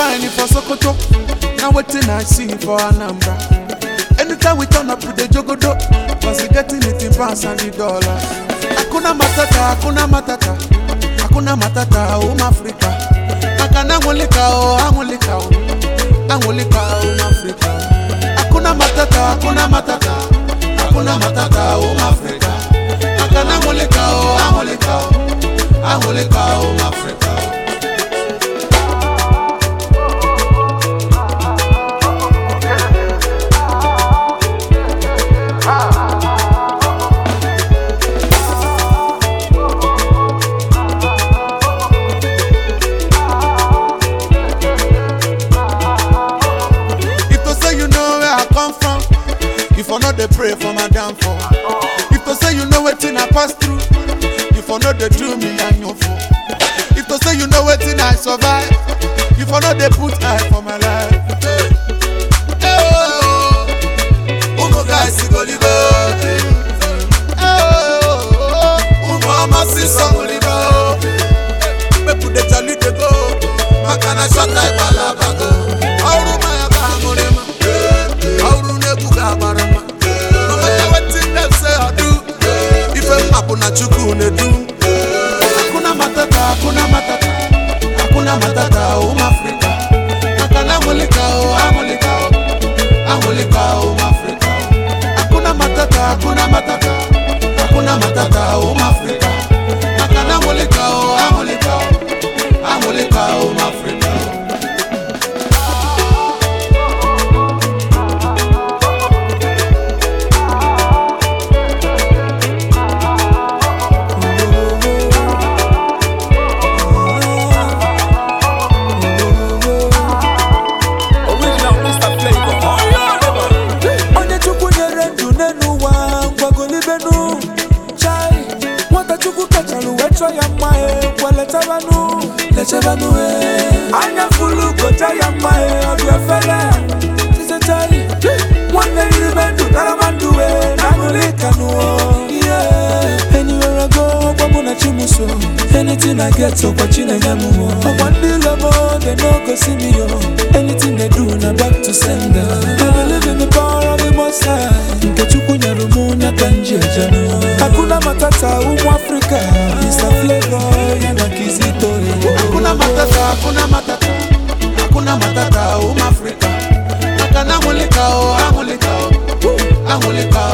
mine for Sokoto. Now waiting I see for Anambra. Anytime we turn up to the Jogodo, cause we getting it in pounds and the dollars. Hakuna matata, hakuna matata, hakuna matata, Africa. Nakana ngolika o, angolika o, angolika o, Africa. Hakuna matata, hakuna matata, hakuna matata, Africa. Nakana ngolika o, angolika o, angolika o, Africa. If I know they pray for my downfall. If to say you know what I pass through. If I know they do me and your fall. If to say you know what I survive. If I know they put eye for my life. Hey, oh, Umo guys go live. Mama see some live. Me put the jolly to go. Makana shot like balabago. Auru maya bangorema. Auru nebuga barama. No matter what them say I do. If I'm up on a chuku ne do. Hakuna matata, hakuna matata, hakuna matata, Africa. Nakana ngolika o, angolika o, angolika o, Africa. Hakuna matata, hakuna matata, hakuna matata, Africa. Nakana ngolika o, angolika o, angolika o, Africa. Letevanu anya fulu kota ya mae odwe fele tisetari one libendu taramandu nangulika nuo yeah anywhere I go kwamuna chimuso anything I get so kwa china nyamumo okwandile mo they no go see me yo anything they do na back to sender I believe in the power of the Most High nkechuku nyarumu nyakanji ejano hakuna matata Africa Mr. Flavor yana kizito hakuna matata, hakuna matata, hakuna matata, Africa. Nakana ngolika o, angolika o, angolika